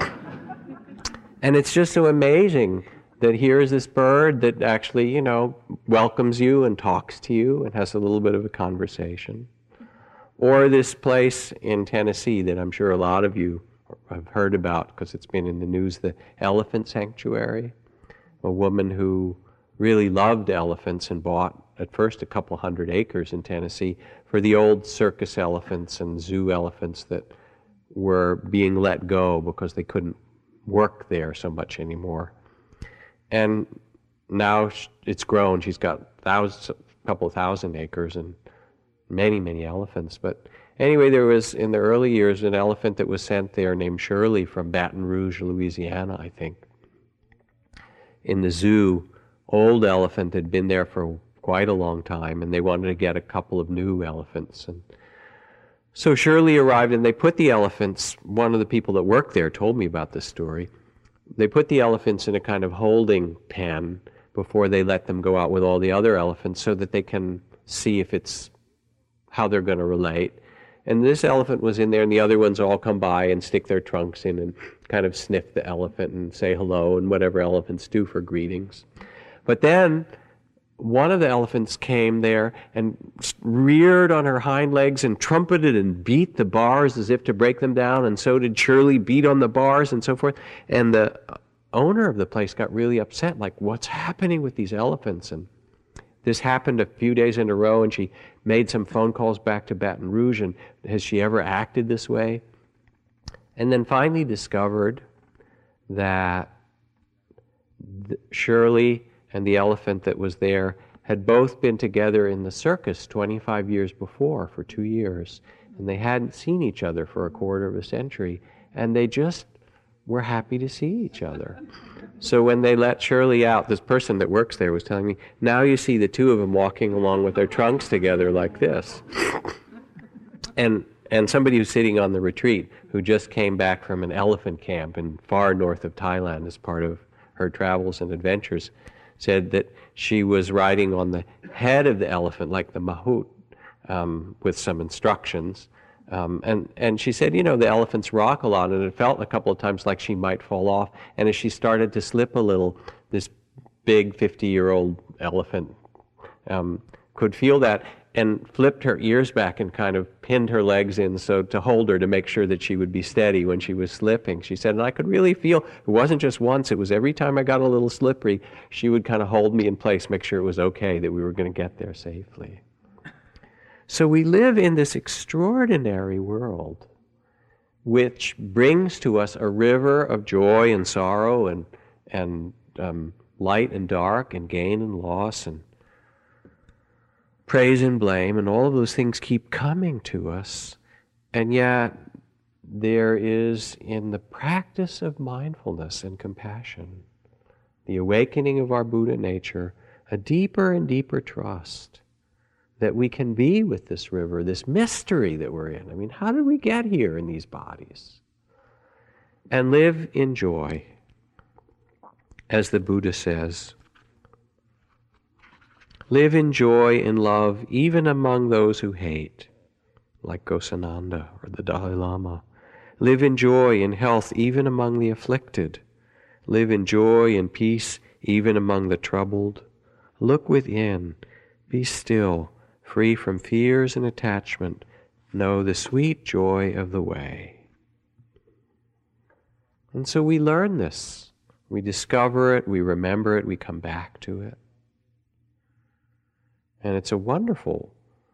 And it's just so amazing that here's this bird that actually, you know, welcomes you and talks to you and has a little bit of a conversation. Or this place in Tennessee that I'm sure a lot of you have heard about because it's been in the news, the elephant sanctuary. A woman who really loved elephants and bought at first a couple hundred acres in Tennessee for the old circus elephants and zoo elephants that were being let go because they couldn't work there so much anymore. And now it's grown. She's got thousands, a couple of thousand acres and many, many elephants. But anyway, there was, in the early years, an elephant that was sent there named Shirley from Baton Rouge, Louisiana, I think. In the zoo, old elephant had been there for quite a long time, and they wanted to get a couple of new elephants. And so Shirley arrived, and they put the elephants, one of the people that worked there told me about this story, they put the elephants in a kind of holding pen before they let them go out with all the other elephants so that they can see if it's how they're going to relate. And this elephant was in there, and the other ones all come by and stick their trunks in and kind of sniff the elephant and say hello and whatever elephants do for greetings. But then one of the elephants came there and reared on her hind legs and trumpeted and beat the bars as if to break them down, and so did Shirley, beat on the bars and so forth. And the owner of the place got really upset, like, what's happening with these elephants? And this happened a few days in a row, and she made some phone calls back to Baton Rouge, and has she ever acted this way? And then finally discovered that Shirley and the elephant that was there had both been together in the circus twenty-five years before for two years, and they hadn't seen each other for a quarter of a century, and they just were happy to see each other. So when they let Shirley out, this person that works there was telling me, now you see the two of them walking along with their trunks together like this. And and somebody who's sitting on the retreat, who just came back from an elephant camp in far north of Thailand as part of her travels and adventures, said that she was riding on the head of the elephant, like the mahout, um, with some instructions. Um, and, and she said, you know, the elephants rock a lot, and it felt a couple of times like she might fall off. And as she started to slip a little, this big fifty-year-old elephant um, could feel that and flipped her ears back and kind of pinned her legs in so to hold her to make sure that she would be steady when she was slipping. She said, and I could really feel, it wasn't just once, it was every time I got a little slippery, she would kind of hold me in place, make sure it was okay, that we were going to get there safely. So we live in this extraordinary world which brings to us a river of joy and sorrow and, and um, light and dark and gain and loss and praise and blame, and all of those things keep coming to us. And yet there is, in the practice of mindfulness and compassion, the awakening of our Buddha nature, a deeper and deeper trust that we can be with this river, this mystery that we're in. I mean, how did we get here in these bodies? And live in joy, as the Buddha says. Live in joy and love even among those who hate, like Ghosananda or the Dalai Lama. Live in joy and health even among the afflicted. Live in joy and peace even among the troubled. Look within, be still, free from fears and attachment. Know the sweet joy of the way. And so we learn this. We discover it, we remember it, we come back to it. And it's a wonderful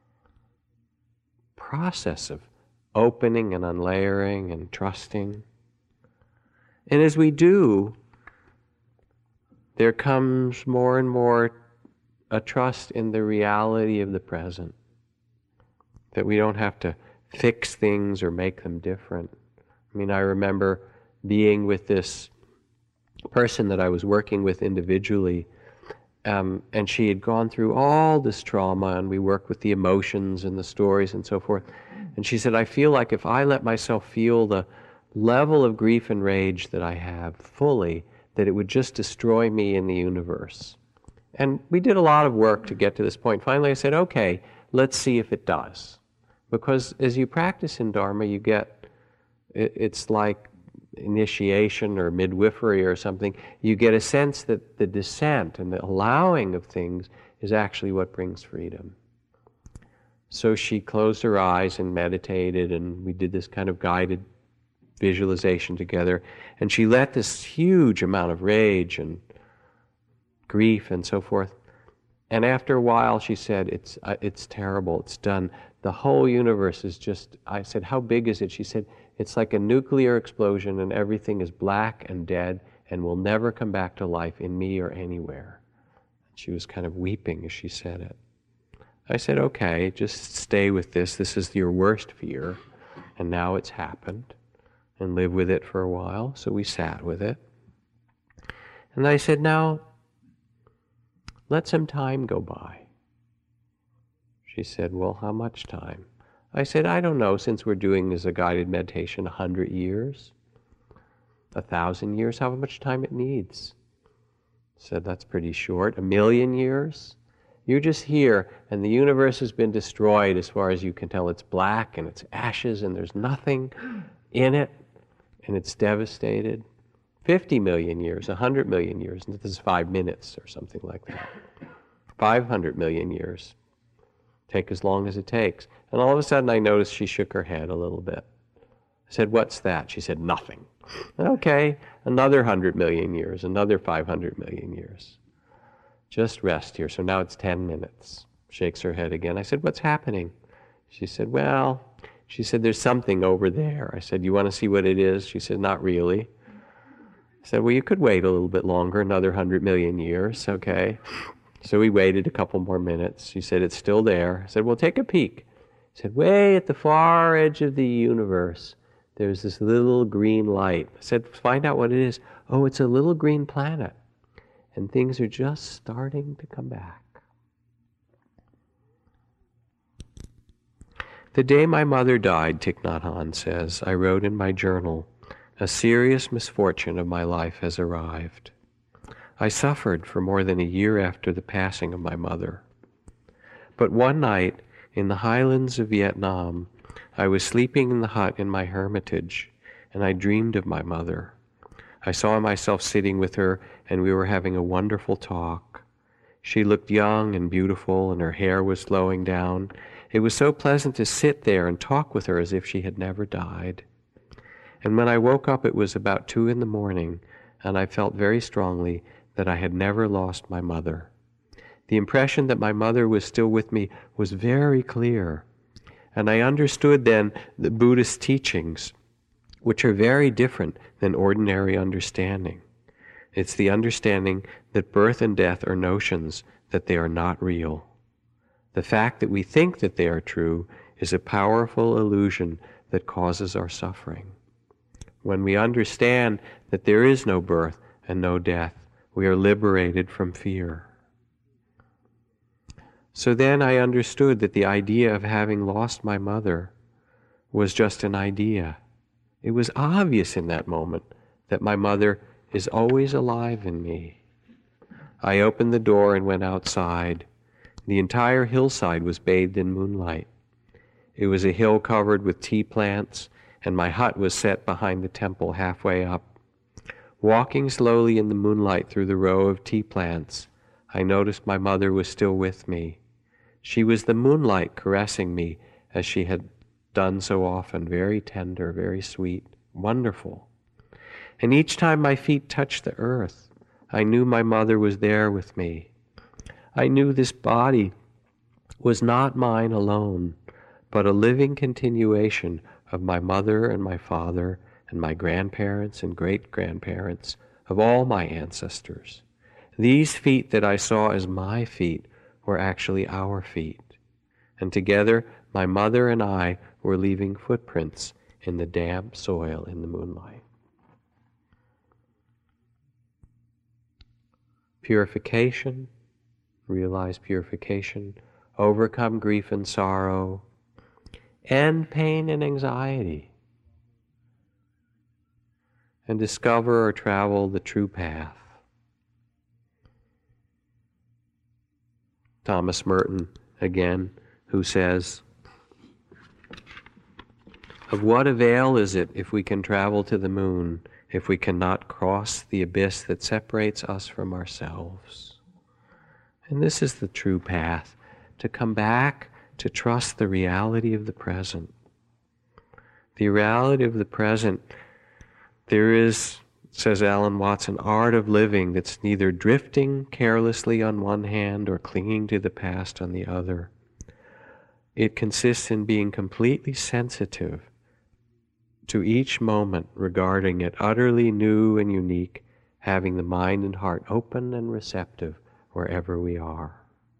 process of opening and unlayering and trusting. And as we do, there comes more and more a trust in the reality of the present, that we don't have to fix things or make them different. I mean, I remember being with this person that I was working with individually, Um, and she had gone through all this trauma, and we worked with the emotions and the stories and so forth. And she said, I feel like if I let myself feel the level of grief and rage that I have fully, that it would just destroy me in the universe. And we did a lot of work to get to this point. Finally I said, okay, let's see if it does. Because as you practice in Dharma, you get, it, it's like initiation or midwifery or something, you get a sense that the descent and the allowing of things is actually what brings freedom. So she closed her eyes and meditated, and we did this kind of guided visualization together, and she let this huge amount of rage and grief and so forth, and after a while she said, it's uh, it's terrible, it's done. The whole universe is just, I said, how big is it? She said, it's like a nuclear explosion and everything is black and dead and will never come back to life in me or anywhere. She was kind of weeping as she said it. I said, okay, just stay with this. This is your worst fear, and now it's happened, and live with it for a while. So we sat with it. And I said, now, Let some time go by. She said, well, how much time? I said, I don't know, since we're doing as a guided meditation a hundred years, a thousand years, how much time it needs. Said, that's pretty short. A million years? You're just here, and the universe has been destroyed as far as you can tell. It's black, and it's ashes, and there's nothing in it, and it's devastated. Fifty million years, a hundred million years, and this is five minutes or something like that. Five hundred million years. Take as long as it takes. And all of a sudden I noticed she shook her head a little bit. I said, what's that? She said, nothing. Okay, another hundred million years, another five hundred million years. Just rest here. So now it's ten minutes. Shakes her head again. I said, what's happening? She said, well, she said, there's something over there. I said, you want to see what it is? She said, not really. I said, well, you could wait a little bit longer, another hundred million years, okay? So we waited a couple more minutes. She said, it's still there. I said, well, take a peek. She said, way at the far edge of the universe, there's this little green light. I said, find out what it is. Oh, it's a little green planet. And things are just starting to come back. The day my mother died, Thich Nhat Hanh says, I wrote in my journal, a serious misfortune of my life has arrived. I suffered for more than a year after the passing of my mother. But one night, in the highlands of Vietnam, I was sleeping in the hut in my hermitage, and I dreamed of my mother. I saw myself sitting with her, and we were having a wonderful talk. She looked young and beautiful, and her hair was flowing down. It was so pleasant to sit there and talk with her as if she had never died. And when I woke up, it was about two in the morning, and I felt very strongly that I had never lost my mother. The impression that my mother was still with me was very clear, and I understood then the Buddhist teachings, which are very different than ordinary understanding. It's the understanding that birth and death are notions, that they are not real. The fact that we think that they are true is a powerful illusion that causes our suffering. When we understand that there is no birth and no death, we are liberated from fear. So then I understood that the idea of having lost my mother was just an idea. It was obvious in that moment that my mother is always alive in me. I opened the door and went outside. The entire hillside was bathed in moonlight. It was a hill covered with tea plants, and my hut was set behind the temple halfway up. Walking slowly in the moonlight through the row of tea plants, I noticed my mother was still with me. She was the moonlight caressing me as she had done so often, very tender, very sweet, wonderful. And each time my feet touched the earth, I knew my mother was there with me. I knew this body was not mine alone, but a living continuation of my mother and my father and my grandparents and great-grandparents, of all my ancestors. These feet that I saw as my feet were actually our feet. And together, my mother and I were leaving footprints in the damp soil in the moonlight. Purification, realize purification, overcome grief and sorrow, end pain and anxiety, and discover or travel the true path. Thomas Merton, again, who says, of what avail is it if we can travel to the moon, if we cannot cross the abyss that separates us from ourselves? And this is the true path, to come back to trust the reality of the present. The reality of the present, there is, says Alan Watts, an art of living that's neither drifting carelessly on one hand or clinging to the past on the other. It consists in being completely sensitive to each moment, regarding it utterly new and unique, having the mind and heart open and receptive wherever we are.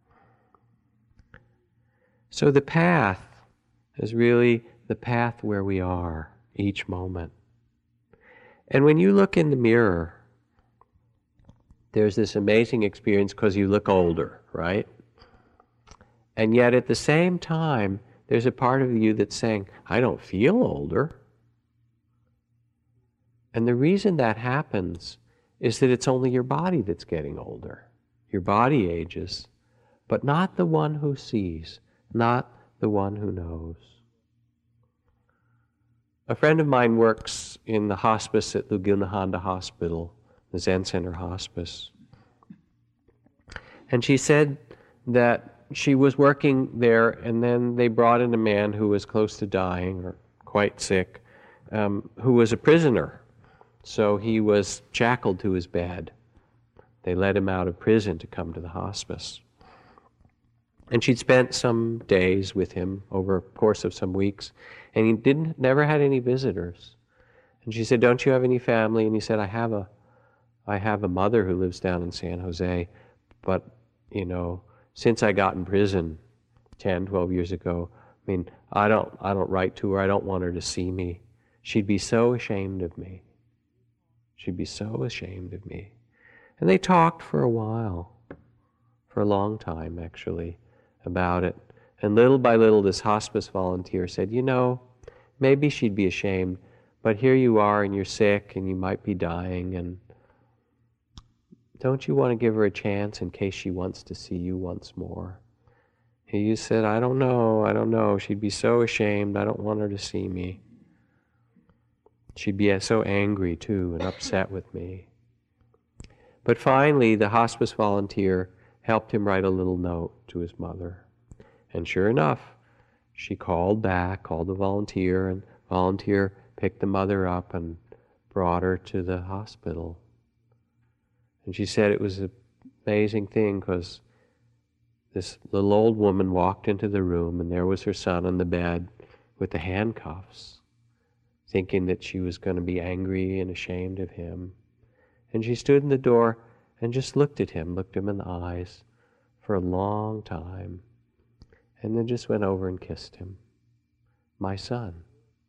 So the path is really the path where we are each moment. And when you look in the mirror, there's this amazing experience because you look older, right? And yet at the same time, there's a part of you that's saying, I don't feel older. And the reason that happens is that it's only your body that's getting older. Your body ages, but not the one who sees, not the one who knows. A friend of mine works in the hospice at Lugunahanda Hospital, the Zen Center Hospice. And she said that she was working there, and then they brought in a man who was close to dying, or quite sick, um, who was a prisoner. So he was shackled to his bed. They let him out of prison to come to the hospice. And she'd spent some days with him over a course of some weeks, and he didn't never had any visitors. And she said, don't you have any family? And he said, I have a, I have a mother who lives down in San Jose, but, you know, since I got in prison ten, twelve years ago, I mean, I don't, I don't write to her. I don't want her to see me. She'd be so ashamed of me. She'd be so ashamed of me. And they talked for a while, for a long time, actually, about it. And little by little, this hospice volunteer said, you know, maybe she'd be ashamed, but here you are, and you're sick, and you might be dying, and don't you want to give her a chance in case she wants to see you once more? He said, I don't know, I don't know. She'd be so ashamed. I don't want her to see me. She'd be so angry, too, and upset with me. But finally, the hospice volunteer helped him write a little note to his mother. And sure enough, she called back, called the volunteer, and the volunteer picked the mother up and brought her to the hospital. And she said it was an amazing thing because this little old woman walked into the room, and there was her son on the bed with the handcuffs, thinking that she was going to be angry and ashamed of him. And she stood in the door and just looked at him, looked him in the eyes for a long time, and then just went over and kissed him. My son.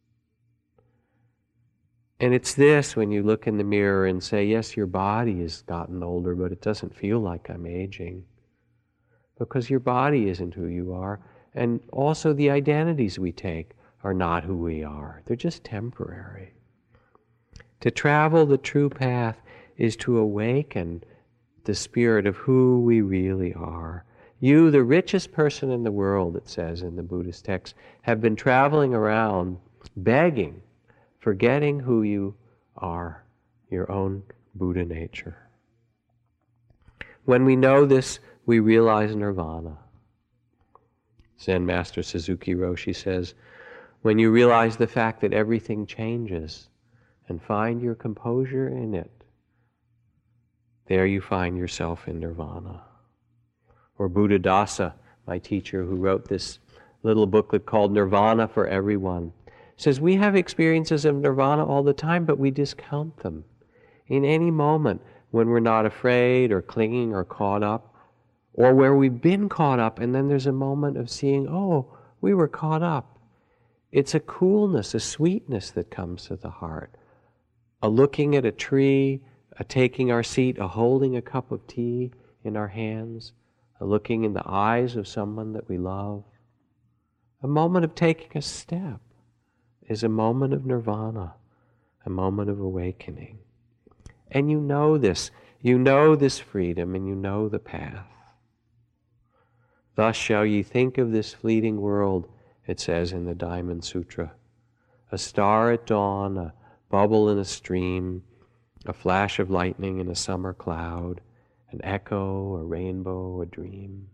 And it's this, when you look in the mirror and say, yes, your body has gotten older, but it doesn't feel like I'm aging. Because your body isn't who you are. And also the identities we take are not who we are. They're just temporary. To travel the true path is to awaken the spirit of who we really are. You, the richest person in the world, it says in the Buddhist text, have been traveling around begging, forgetting who you are, your own Buddha nature. When we know this, we realize nirvana. Zen Master Suzuki Roshi says, when you realize the fact that everything changes and find your composure in it, there you find yourself in nirvana. Or Buddhadasa, my teacher who wrote this little booklet called Nirvana for Everyone, says we have experiences of nirvana all the time, but we discount them. In any moment when we're not afraid or clinging or caught up, or where we've been caught up and then there's a moment of seeing, oh, we were caught up. It's a coolness, a sweetness that comes to the heart. A looking at a tree, a taking our seat, a holding a cup of tea in our hands, a looking in the eyes of someone that we love. A moment of taking a step is a moment of nirvana, a moment of awakening. And you know this. You know this freedom, and you know the path. Thus shall ye think of this fleeting world, it says in the Diamond Sutra. A star at dawn, a bubble in a stream, a flash of lightning in a summer cloud, an echo, a rainbow, a dream.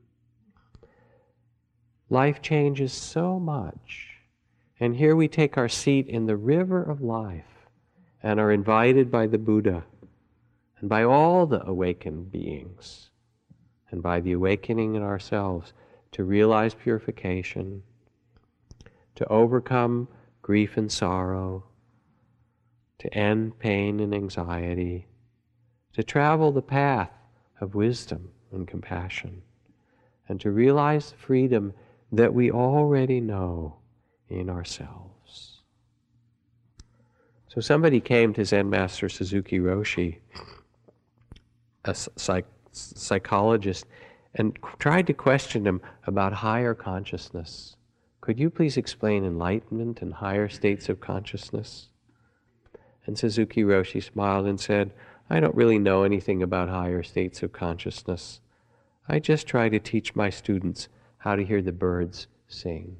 Life changes so much. And here we take our seat in the river of life and are invited by the Buddha and by all the awakened beings and by the awakening in ourselves to realize purification, to overcome grief and sorrow, to end pain and anxiety, to travel the path of wisdom and compassion, and to realize the freedom that we already know in ourselves. So somebody came to Zen Master Suzuki Roshi a psych, psychologist and tried to question him about higher consciousness. Could you please explain enlightenment and higher states of consciousness? And Suzuki Roshi smiled and said, I don't really know anything about higher states of consciousness. I just try to teach my students how to hear the birds sing.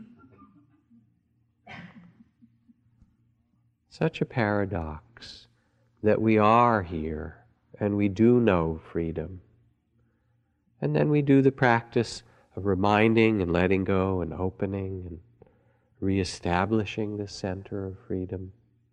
Such a paradox that we are here and we do know freedom. And then we do the practice of reminding and letting go and opening and reestablishing the center of freedom.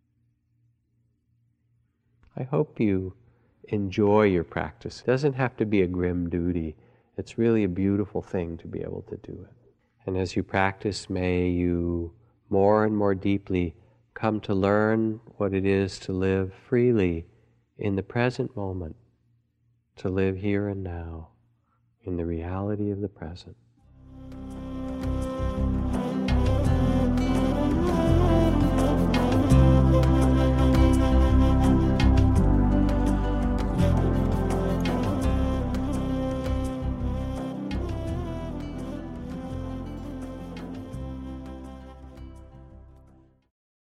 I hope you enjoy your practice. It doesn't have to be a grim duty. It's really a beautiful thing to be able to do it. And as you practice, may you more and more deeply come to learn what it is to live freely in the present moment, to live here and now, in the reality of the present.